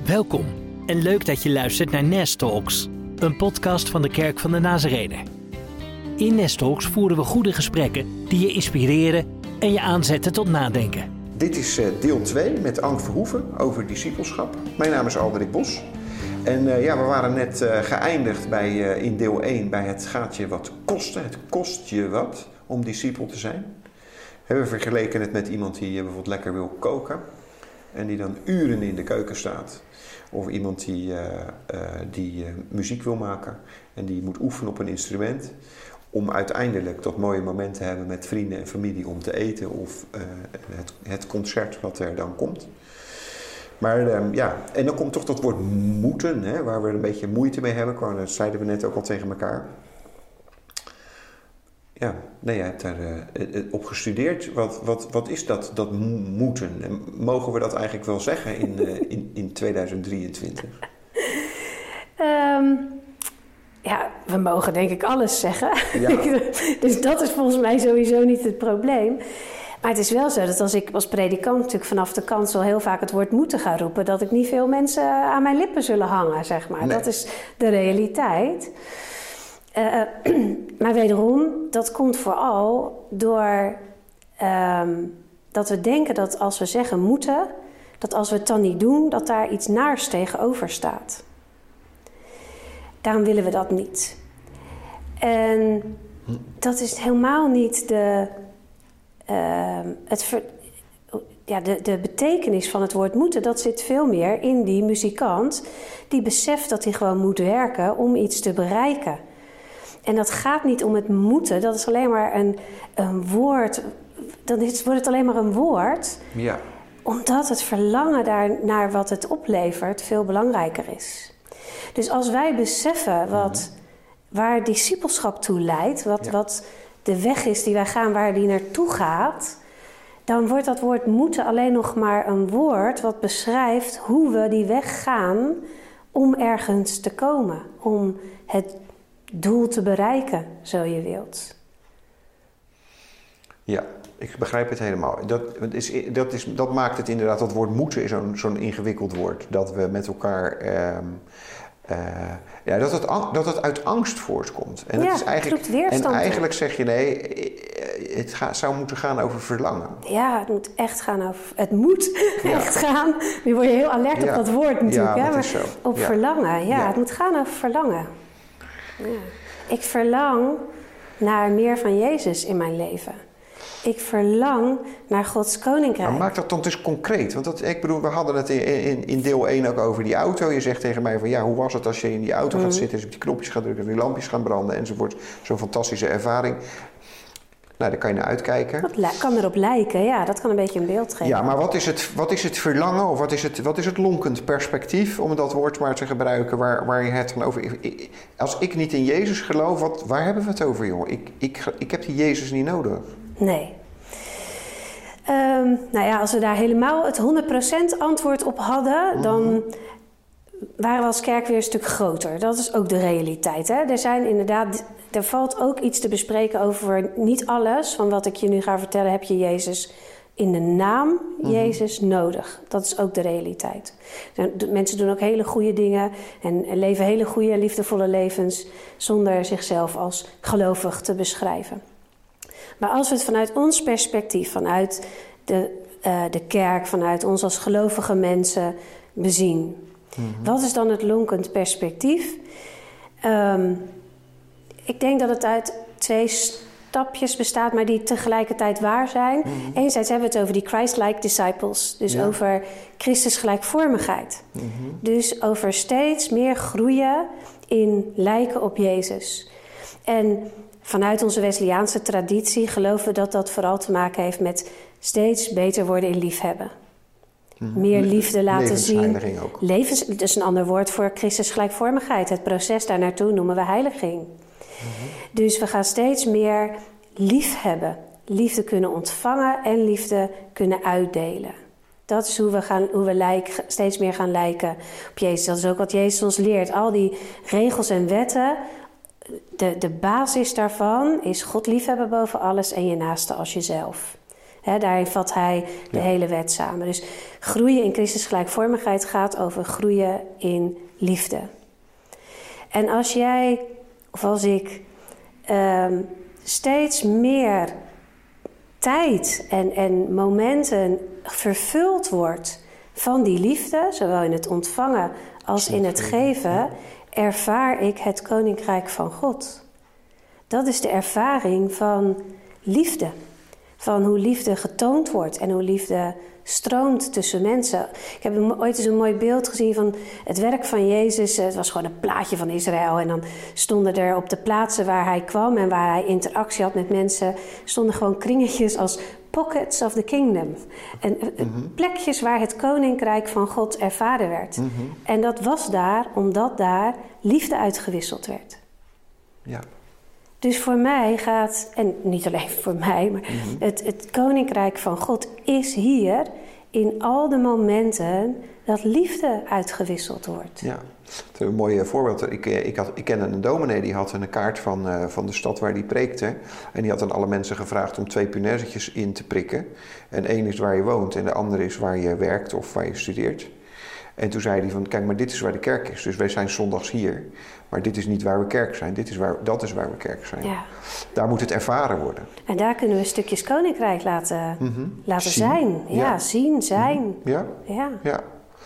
Welkom en leuk dat je luistert naar Nest Talks, een podcast van de Kerk van de Nazarener. In Nest Talks voeren we goede gesprekken die je inspireren en je aanzetten tot nadenken. Dit is deel 2 met Ank Verhoeven over discipelschap. Mijn naam is Alderik Bos. En we waren net geëindigd in deel 1 bij het gaat je wat kosten. Het kost je wat om discipel te zijn. We vergeleken het met iemand die bijvoorbeeld lekker wil koken. En die dan uren in de keuken staat. Of iemand die muziek wil maken. En die moet oefenen op een instrument. Om uiteindelijk dat mooie moment te hebben met vrienden en familie om te eten. Of het concert wat er dan komt. Maar en dan komt toch dat woord moeten. Hè, waar we een beetje moeite mee hebben. Dat zeiden we net ook al tegen elkaar. Ja, nee, jij hebt daar op gestudeerd. Wat is dat moeten? En mogen we dat eigenlijk wel zeggen in 2023? Ja, we mogen denk ik alles zeggen. Ja. Dus dat is volgens mij sowieso niet het probleem. Maar het is wel zo dat als ik als predikant natuurlijk vanaf de kansel heel vaak het woord moeten ga roepen, dat ik niet veel mensen aan mijn lippen zullen hangen, zeg maar. Nee. Dat is de realiteit. Maar wederom, dat komt vooral door dat we denken dat als we zeggen moeten, dat als we het dan niet doen, dat daar iets naars tegenover staat. Daarom willen we dat niet. En dat is helemaal niet de betekenis van het woord moeten. Dat zit veel meer in die muzikant die beseft dat hij gewoon moet werken om iets te bereiken. En dat gaat niet om het moeten, dat is alleen maar een woord. Dan wordt het alleen maar een woord. Ja. Omdat het verlangen naar wat het oplevert veel belangrijker is. Dus als wij beseffen waar discipelschap toe leidt, wat de weg is die wij gaan, waar die naartoe gaat, dan wordt dat woord moeten alleen nog maar een woord wat beschrijft hoe we die weg gaan om ergens te komen, om het doel te bereiken, zo je wilt. Ja, ik begrijp het helemaal. Dat maakt het inderdaad, dat woord moeten is zo'n ingewikkeld woord. Dat we met elkaar dat het uit angst voortkomt. En ja, het is eigenlijk, weerstand. En eigenlijk zeg je nee, het zou moeten gaan over verlangen. Ja, het moet echt gaan over. Het moet echt gaan. Nu word je heel alert op dat woord natuurlijk. Ja, hè? Dat is zo. Op verlangen. Ja, het moet gaan over verlangen. Ja. Ik verlang naar meer van Jezus in mijn leven. Ik verlang naar Gods koninkrijk. Maar maak dat dan dus concreet. Want we hadden het in deel 1 ook over die auto. Je zegt tegen mij van hoe was het als je in die auto gaat zitten, dus op die knopjes gaat drukken, die lampjes gaan branden enzovoort. Zo'n fantastische ervaring. Nou, daar kan je naar uitkijken. Dat kan erop lijken, ja. Dat kan een beetje een beeld geven. Ja, maar wat is het verlangen of wat is het lonkend perspectief, om dat woord maar te gebruiken, waar je het dan over... Als ik niet in Jezus geloof, waar hebben we het over, joh? Ik heb die Jezus niet nodig. Nee. Als we daar helemaal het 100% antwoord op hadden, dan waren we als kerk weer een stuk groter. Dat is ook de realiteit. Hè? Er valt ook iets te bespreken over niet alles van wat ik je nu ga vertellen, heb je Jezus in de naam Jezus nodig. Dat is ook de realiteit. Mensen doen ook hele goede dingen en leven hele goede, liefdevolle levens zonder zichzelf als gelovig te beschrijven. Maar als we het vanuit ons perspectief, vanuit de kerk, vanuit ons als gelovige mensen bezien. Wat is dan het lonkend perspectief? Ik denk dat het uit 2 stapjes bestaat, maar die tegelijkertijd waar zijn. Enerzijds hebben we het over die Christ-like disciples. Dus over Christus gelijkvormigheid. Dus over steeds meer groeien in lijken op Jezus. En vanuit onze Wesleyaanse traditie geloven we dat dat vooral te maken heeft met steeds beter worden in liefhebben. Meer liefde laten zien. Ook. Dat is een ander woord voor Christus gelijkvormigheid. Het proces daar naartoe noemen we heiliging. Dus we gaan steeds meer lief hebben. Liefde kunnen ontvangen en liefde kunnen uitdelen. Dat is hoe we steeds meer gaan lijken op Jezus. Dat is ook wat Jezus ons leert. Al die regels en wetten, de basis daarvan is God liefhebben boven alles en je naaste als jezelf. Daarin vat hij de hele wet samen. Dus groeien in Christus gelijkvormigheid gaat over groeien in liefde. En als jij, of als ik, steeds meer tijd en momenten vervuld wordt van die liefde, zowel in het ontvangen als in het geven, ervaar ik het koninkrijk van God. Dat is de ervaring van liefde. Van hoe liefde getoond wordt en hoe liefde stroomt tussen mensen. Ik heb ooit eens een mooi beeld gezien van het werk van Jezus. Het was gewoon een plaatje van Israël. En dan stonden er op de plaatsen waar hij kwam en waar hij interactie had met mensen, stonden gewoon kringetjes als pockets of the kingdom. En plekjes waar het koninkrijk van God ervaren werd. En dat was daar omdat daar liefde uitgewisseld werd. Ja. Dus voor mij gaat, en niet alleen voor mij, maar het koninkrijk van God is hier in al de momenten dat liefde uitgewisseld wordt. Ja, een mooi voorbeeld. Ik kende een dominee, die had een kaart van de stad waar hij preekte. En die had aan alle mensen gevraagd om 2 punaisetjes in te prikken. En 1 is waar je woont en de andere is waar je werkt of waar je studeert. En toen zei hij van, kijk, maar dit is waar de kerk is. Dus wij zijn zondags hier. Maar dit is niet waar we kerk zijn. Dat is waar we kerk zijn. Ja. Daar moet het ervaren worden. En daar kunnen we stukjes koninkrijk laten zijn. Ja, zien, zijn. Ja.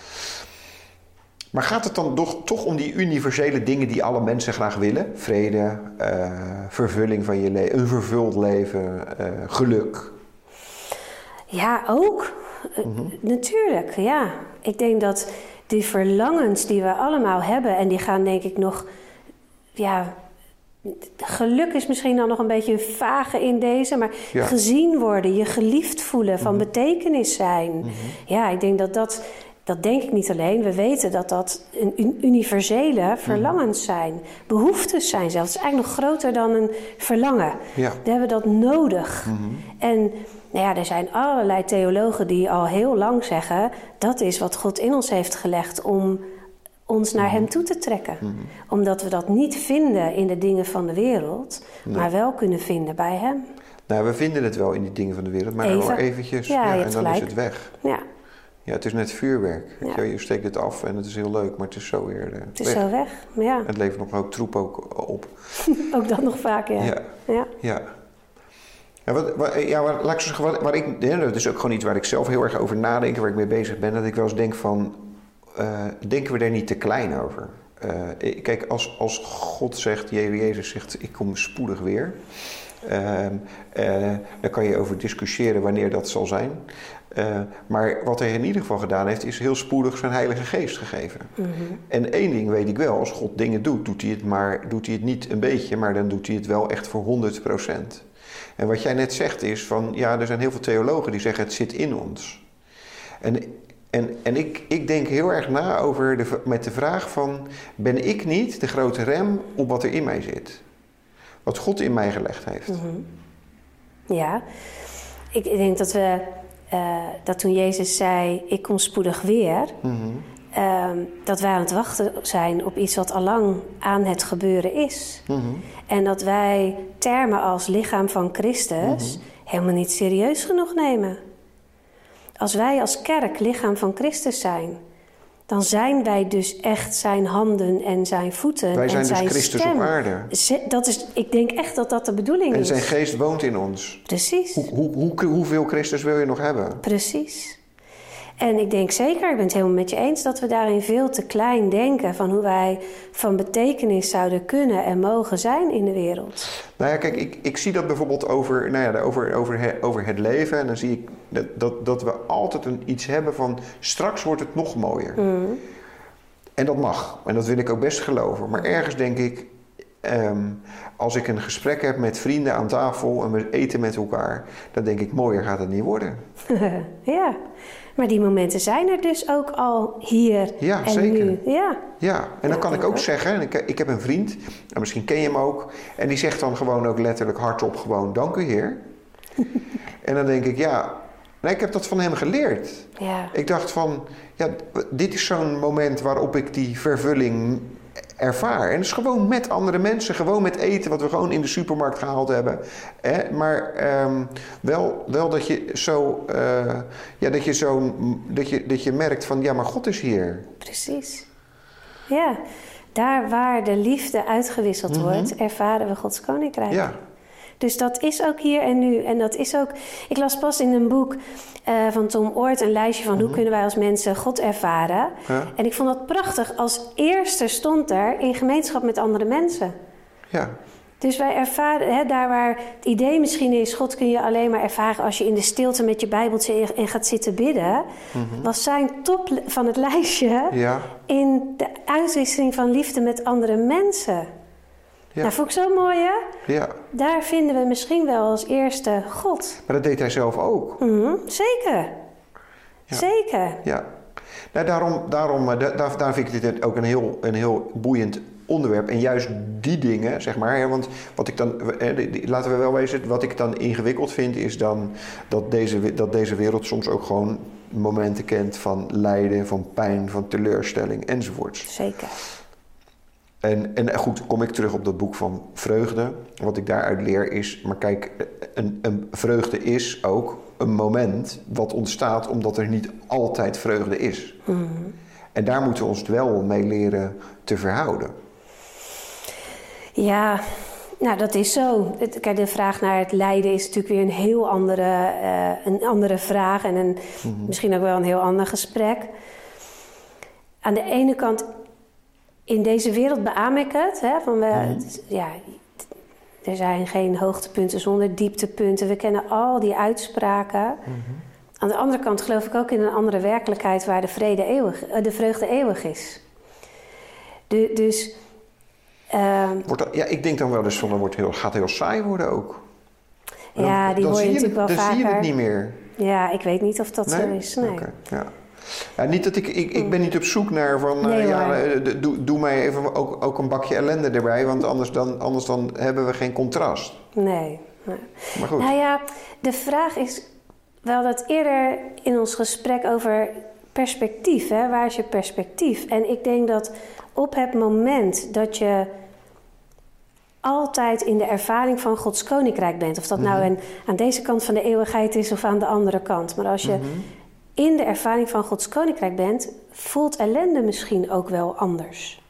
Maar gaat het dan toch om die universele dingen die alle mensen graag willen? Vrede, vervulling van je leven, een vervuld leven, geluk? Ja, ook. Natuurlijk, ja. Ik denk dat die verlangens die we allemaal hebben, en die gaan denk ik nog, ja, geluk is misschien dan nog een beetje een vage in deze, maar gezien worden, je geliefd voelen, van betekenis zijn. Ja, ik denk dat denk ik niet alleen. We weten dat een universele verlangens zijn. Behoeftes zijn zelfs. Het is eigenlijk nog groter dan een verlangen. Ja. We hebben dat nodig. En nou ja, er zijn allerlei theologen die al heel lang zeggen, dat is wat God in ons heeft gelegd om ons naar hem toe te trekken. Omdat we dat niet vinden in de dingen van de wereld, maar wel kunnen vinden bij hem. Nou, we vinden het wel in die dingen van de wereld, maar maar eventjes. En dan is het weg. Ja, het is net vuurwerk. Je steekt het af en het is heel leuk, maar het is zo weer het is zo weg, ja. Het levert nog ook troep op. Ook dat nog vaak, ja. Dat is ook gewoon iets waar ik zelf heel erg over nadenk, waar ik mee bezig ben. Dat ik wel eens denk van, denken we er niet te klein over? Kijk, als God zegt, Jezus zegt, ik kom spoedig weer. Daar kan je over discussiëren wanneer dat zal zijn. Maar wat hij in ieder geval gedaan heeft, is heel spoedig zijn Heilige Geest gegeven. En één ding weet ik wel, als God dingen doet, doet hij het niet een beetje, maar dan doet hij het wel echt voor 100%. En wat jij net zegt is van, ja, er zijn heel veel theologen die zeggen, het zit in ons. En ik denk heel erg na met de vraag van, ben ik niet de grote rem op wat er in mij zit? Wat God in mij gelegd heeft. Ja, ik denk dat toen Jezus zei, ik kom spoedig weer, dat wij aan het wachten zijn op iets wat allang aan het gebeuren is. En dat wij termen als lichaam van Christus helemaal niet serieus genoeg nemen. Als wij als kerk lichaam van Christus zijn, dan zijn wij dus echt zijn handen en zijn voeten wij zijn en zijn dus Christus stem. Op aarde. Ik denk echt dat dat de bedoeling is. En zijn geest woont in ons. Precies. Hoeveel Christus wil je nog hebben? Precies. En ik denk zeker, ik ben het helemaal met je eens, dat we daarin veel te klein denken van hoe wij van betekenis zouden kunnen en mogen zijn in de wereld. Nou ja, kijk, ik zie dat bijvoorbeeld over het leven. En dan zie ik dat we altijd iets hebben van, straks wordt het nog mooier. En dat mag. En dat wil ik ook best geloven. Maar ergens denk ik, als ik een gesprek heb met vrienden aan tafel en we eten met elkaar, dan denk ik, mooier gaat het niet worden. Ja, maar die momenten zijn er dus ook al hier en zeker. Nu. Ja, en dan kan ik ook zeggen, ik heb een vriend, en misschien ken je hem ook, en die zegt dan gewoon ook letterlijk hardop gewoon, dank u Heer. En dan denk ik, ik heb dat van hem geleerd. Ja. Ik dacht van, dit is zo'n moment waarop ik die vervulling ervaar. En dat is gewoon met andere mensen, gewoon met eten wat we gewoon in de supermarkt gehaald hebben. Maar wel dat je zo, dat je merkt van, ja, maar God is hier. Precies. Ja, daar waar de liefde uitgewisseld wordt, ervaren we Gods koninkrijk. Ja. Dus dat is ook hier en nu. En dat is ook... Ik las pas in een boek van Tom Oort een lijstje van hoe kunnen wij als mensen God ervaren. Ja. En ik vond dat prachtig. Als eerste stond er in gemeenschap met andere mensen. Ja. Dus wij ervaren, daar waar het idee misschien is, God kun je alleen maar ervaren als je in de stilte met je Bijbeltje en gaat zitten bidden. Was zijn top van het lijstje in de uitwisseling van liefde met andere mensen. Ja. Nou, vond ik zo mooi, hè? Ja. Daar vinden we misschien wel als eerste God. Maar dat deed hij zelf ook. Zeker. Ja. Zeker. Ja. Nou, daarom vind ik dit ook een heel boeiend onderwerp. En juist die dingen, zeg maar. Want wat ik dan, laten we wel wezen, wat ik dan ingewikkeld vind, is dan dat deze wereld soms ook gewoon momenten kent van lijden, van pijn, van teleurstelling enzovoorts. Zeker. En goed, kom ik terug op dat boek van vreugde. Wat ik daaruit leer is, maar kijk, een vreugde is ook een moment wat ontstaat omdat er niet altijd vreugde is. En daar moeten we ons wel mee leren te verhouden. Ja, nou dat is zo. Kijk, de vraag naar het lijden is natuurlijk weer een andere vraag en misschien ook wel een heel ander gesprek. Aan de ene kant, in deze wereld beaam ik het. Er zijn geen hoogtepunten zonder dieptepunten. We kennen al die uitspraken. Aan de andere kant geloof ik ook in een andere werkelijkheid waar de vreugde eeuwig is. Ik denk dan wel eens van, gaat heel saai worden ook. Ja, die hoor je natuurlijk wel vaker. Dan zie je het niet meer. Ja, ik weet niet of dat zo is. Nee. Okay, ja. Ja, niet dat ik ben niet op zoek naar van, doe mij even ook een bakje ellende erbij, want anders dan hebben we geen contrast. Nee. Maar goed. Nou ja, de vraag is wel dat eerder in ons gesprek over perspectief, hè? Waar is je perspectief? En ik denk dat op het moment dat je altijd in de ervaring van Gods koninkrijk bent, of dat nou aan deze kant van de eeuwigheid is of aan de andere kant, maar als je in de ervaring van Gods koninkrijk bent, voelt ellende misschien ook wel anders.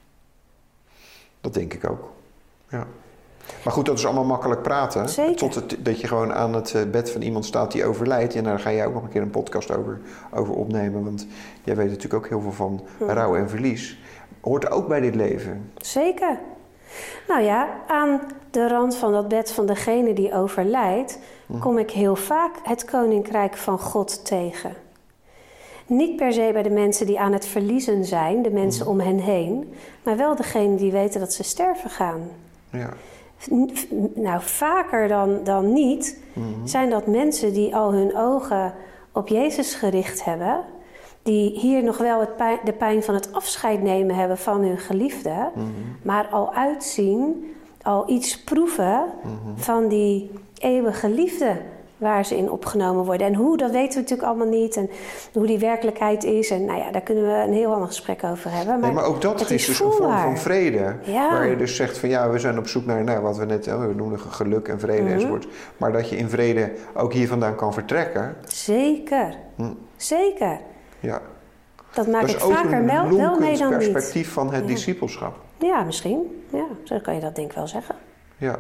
Dat denk ik ook, ja. Maar goed, dat is allemaal makkelijk praten. Zeker. Dat je gewoon aan het bed van iemand staat die overlijdt. En daar ga jij ook nog een keer een podcast over opnemen. Want jij weet natuurlijk ook heel veel van rouw en verlies. Hoort ook bij dit leven. Zeker. Nou ja, aan de rand van dat bed van degene die overlijdt, kom ik heel vaak het koninkrijk van God tegen. Niet per se bij de mensen die aan het verliezen zijn, de mensen om hen heen, maar wel degene die weten dat ze sterven gaan. Ja. Nou, vaker dan niet zijn dat mensen die al hun ogen op Jezus gericht hebben, die hier nog wel de pijn van het afscheid nemen hebben van hun geliefde, maar al uitzien, al iets proeven van die eeuwige liefde waar ze in opgenomen worden. En hoe, dat weten we natuurlijk allemaal niet. En hoe die werkelijkheid is. En nou ja, daar kunnen we een heel ander gesprek over hebben. Maar ook dat is dus een vorm van vrede. Ja. Waar je dus zegt van ja, we zijn op zoek naar wat we net noemen geluk en vrede enzovoort. Maar dat je in vrede ook hier vandaan kan vertrekken. Zeker. Zeker. Ja. Dat maak ik vaker wel mee dan niet. Dat is ook een perspectief van het discipelschap. Ja, misschien. Ja, zo kan je dat denk ik wel zeggen. Ja.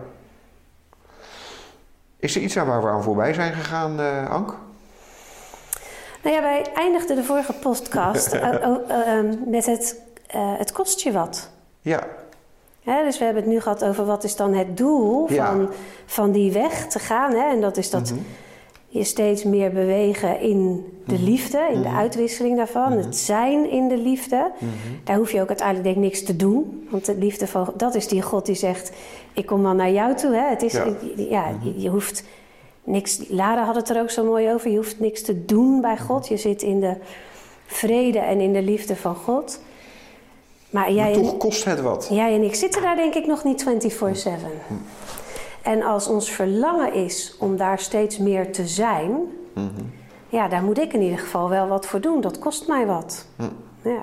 Is er iets waar we aan voorbij zijn gegaan, Ank? Nou ja, wij eindigden de vorige podcast met het kost je wat. Ja. Dus we hebben het nu gehad over wat is dan het doel van die weg te gaan. Hè? En dat is dat je steeds meer bewegen in de liefde, in de uitwisseling daarvan. Het zijn in de liefde. Daar hoef je ook uiteindelijk denk ik niks te doen. Want de liefde van, dat is die God die zegt, ik kom wel naar jou toe. Hè? Het is, je hoeft niks. Lara had het er ook zo mooi over. Je hoeft niks te doen bij God. Je zit in de vrede en in de liefde van God. Maar toch kost het wat. Jij en ik zitten daar denk ik nog niet 24/7. En als ons verlangen is om daar steeds meer te zijn, ja, daar moet ik in ieder geval wel wat voor doen. Dat kost mij wat. Ja.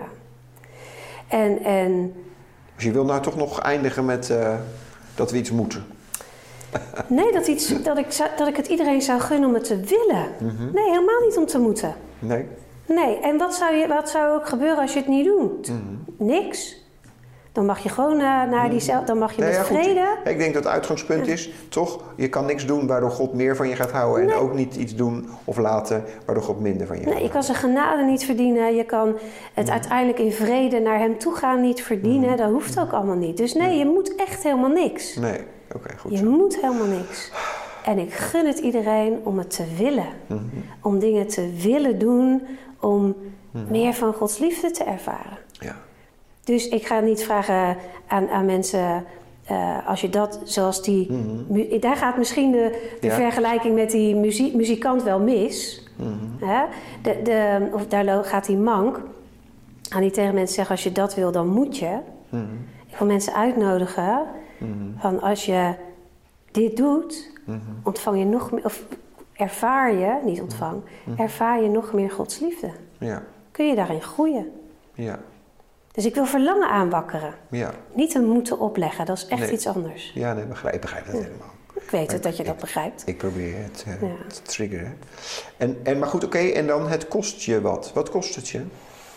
En Dus je wil nou toch nog eindigen met dat we iets moeten? Nee, dat ik het iedereen zou gunnen om het te willen. Nee, helemaal niet om te moeten. Nee, en wat zou ook gebeuren als je het niet doet? Niks. Dan mag je gewoon dan mag je met vrede. Goed. Ik denk dat het uitgangspunt is, toch? Je kan niks doen waardoor God meer van je gaat houden. Nee. En ook niet iets doen of laten waardoor God minder van je gaat houden. Je kan zijn genade niet verdienen. Je kan het uiteindelijk in vrede naar hem toe gaan niet verdienen. Dat hoeft ook allemaal niet. Dus nee, je moet echt helemaal niks. Nee, oké, goed. Je moet helemaal niks. En ik gun het iedereen om het te willen. Om dingen te willen doen. Om meer van Gods liefde te ervaren. Ja. Dus ik ga niet vragen aan mensen, als je dat zoals die... Daar gaat misschien de vergelijking met die muzikant wel mis. Hè? Of daar gaat die mank. Ga niet tegen mensen zeggen, als je dat wil, dan moet je. Ik wil mensen uitnodigen van als je dit doet, ontvang je nog meer... Of ervaar je, niet ontvang, ervaar je nog meer Gods liefde. Ja. Kun je daarin groeien. Ja. Dus ik wil verlangen aanwakkeren. Ja. Niet een moeten opleggen, dat is echt iets anders. Ja, nee, ik begrijp dat helemaal. Ik weet dat je dat begrijpt. Ik probeer het te triggeren. Maar goed, oké, en dan het kost je wat. Wat kost het je?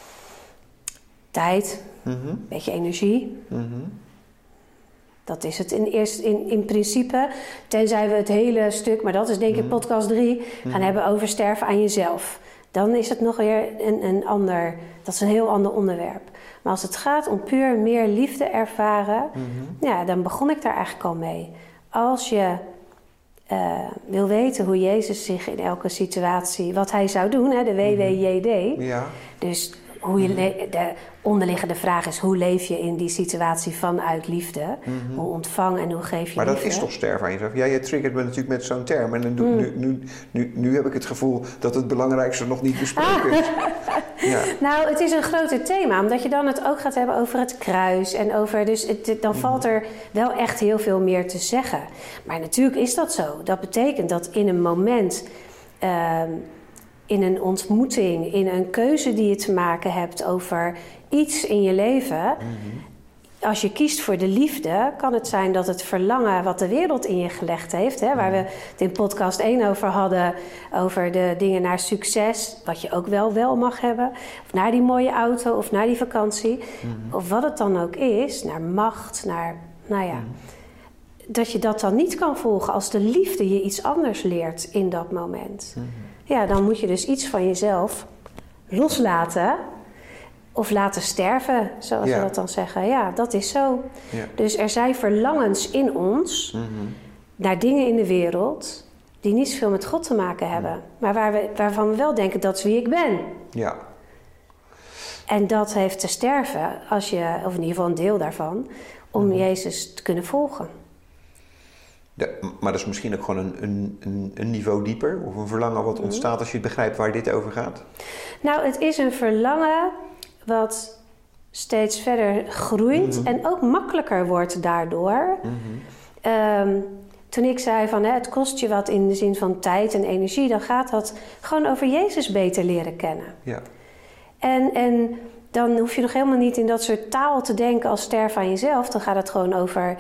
Tijd, een beetje energie. Dat is het in principe. Tenzij we het hele stuk, maar dat is denk ik podcast 3, gaan hebben over sterven aan jezelf. Dan is het nog weer een ander, dat is een heel ander onderwerp. Maar als het gaat om puur meer liefde ervaren, dan begon ik daar eigenlijk al mee. Als je wil weten hoe Jezus zich in elke situatie, wat hij zou doen, hè, de WWJD. Ja. Dus de onderliggende vraag is, hoe leef je in die situatie vanuit liefde? Hoe ontvang en hoe geef je maar liefde? Dat is toch sterven aan jezelf? Ja, je triggert me natuurlijk met zo'n term. En nu heb ik het gevoel dat het belangrijkste nog niet besproken is. Ja. Nou, het is een groter thema, omdat je dan het ook gaat hebben over het kruis. En over, dus dan valt er wel echt heel veel meer te zeggen. Maar natuurlijk is dat zo. Dat betekent dat in een moment... in een ontmoeting, in een keuze die je te maken hebt over iets in je leven. Als je kiest voor de liefde, kan het zijn dat het verlangen wat de wereld in je gelegd heeft, hè, waar we het in podcast 1 over hadden, over de dingen naar succes, wat je ook wel mag hebben, of naar die mooie auto, of naar die vakantie, of wat het dan ook is, naar macht, naar, dat je dat dan niet kan volgen als de liefde je iets anders leert in dat moment. Ja, dan moet je dus iets van jezelf loslaten of laten sterven, zoals we dat dan zeggen. Ja, dat is zo. Ja. Dus er zijn verlangens in ons naar dingen in de wereld die niet zoveel met God te maken hebben. Maar waarvan we wel denken, dat is wie ik ben. Ja. En dat heeft te sterven, als je, of in ieder geval een deel daarvan, om Jezus te kunnen volgen. Maar dat is misschien ook gewoon een niveau dieper? Of een verlangen wat ontstaat als je begrijpt waar dit over gaat? Nou, het is een verlangen wat steeds verder groeit en ook makkelijker wordt daardoor. Toen ik zei van het kost je wat in de zin van tijd en energie, dan gaat dat gewoon over Jezus beter leren kennen. Ja. En dan hoef je nog helemaal niet in dat soort taal te denken als sterven aan jezelf. Dan gaat het gewoon over...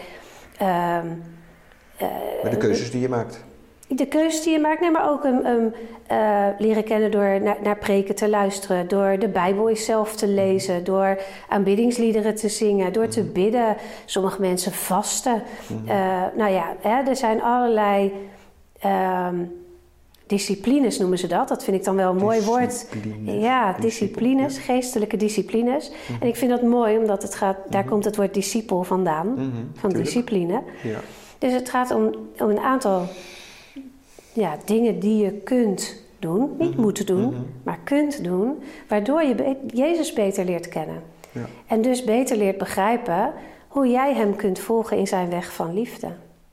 maar de keuzes die je maakt. De keuzes die je maakt, nee, maar ook leren kennen door naar preken te luisteren, door de Bijbel eens zelf te lezen, door aanbiddingsliederen te zingen, door te bidden. Sommige mensen vasten. Er zijn allerlei disciplines noemen ze dat. Dat vind ik dan wel een mooi woord. Ja, disciplines, geestelijke disciplines. En ik vind dat mooi, omdat het gaat, daar komt het woord discipel vandaan, van discipline. Ja. Dus het gaat om een aantal dingen die je kunt doen, niet moeten doen, maar kunt doen, waardoor je Jezus beter leert kennen. Ja. En dus beter leert begrijpen hoe jij hem kunt volgen in zijn weg van liefde.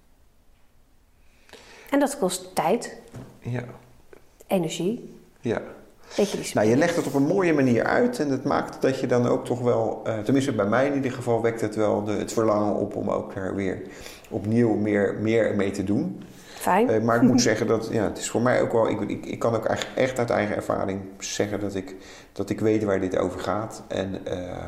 En dat kost tijd, energie. Ja. Nou, je legt het op een mooie manier uit en dat maakt dat je dan ook toch wel, tenminste bij mij in ieder geval, wekt het wel het verlangen op om ook er weer opnieuw meer mee te doen. Fijn. Maar ik moet zeggen dat het is voor mij ook wel... Ik kan ook echt uit eigen ervaring zeggen dat ik weet waar dit over gaat. En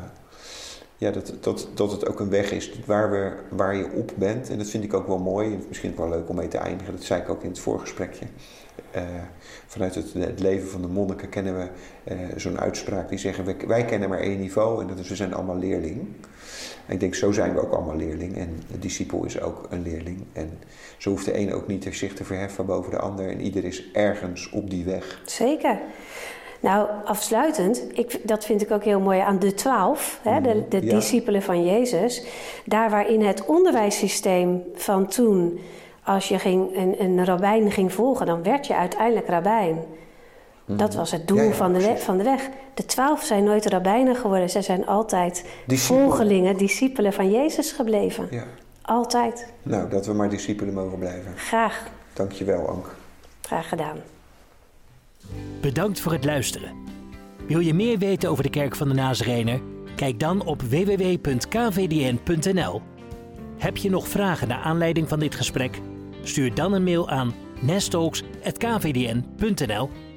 dat het ook een weg is waar je op bent. En dat vind ik ook wel mooi. En misschien ook wel leuk om mee te eindigen. Dat zei ik ook in het voorgesprekje. Vanuit het leven van de monniken kennen we zo'n uitspraak die zeggen... Wij kennen maar één niveau en dat is we zijn allemaal leerling. En ik denk, zo zijn we ook allemaal leerling. En de discipel is ook een leerling. En zo hoeft de een ook niet zich te verheffen boven de ander. En ieder is ergens op die weg. Zeker. Nou, afsluitend, dat vind ik ook heel mooi aan de 12, de discipelen van Jezus. Daar waarin het onderwijssysteem van toen, als je een rabbijn ging volgen, dan werd je uiteindelijk rabbijn. Dat was het doel van de weg. De 12 zijn nooit rabbijnen geworden. Zij zijn altijd volgelingen, discipelen van Jezus gebleven. Ja. Altijd. Nou, dat we maar discipelen mogen blijven. Graag. Dankjewel, Ank. Graag gedaan. Bedankt voor het luisteren. Wil je meer weten over de Kerk van de Nazarener? Kijk dan op www.kvdn.nl. Heb je nog vragen naar aanleiding van dit gesprek? Stuur dan een mail aan nesttalks@kvdn.nl.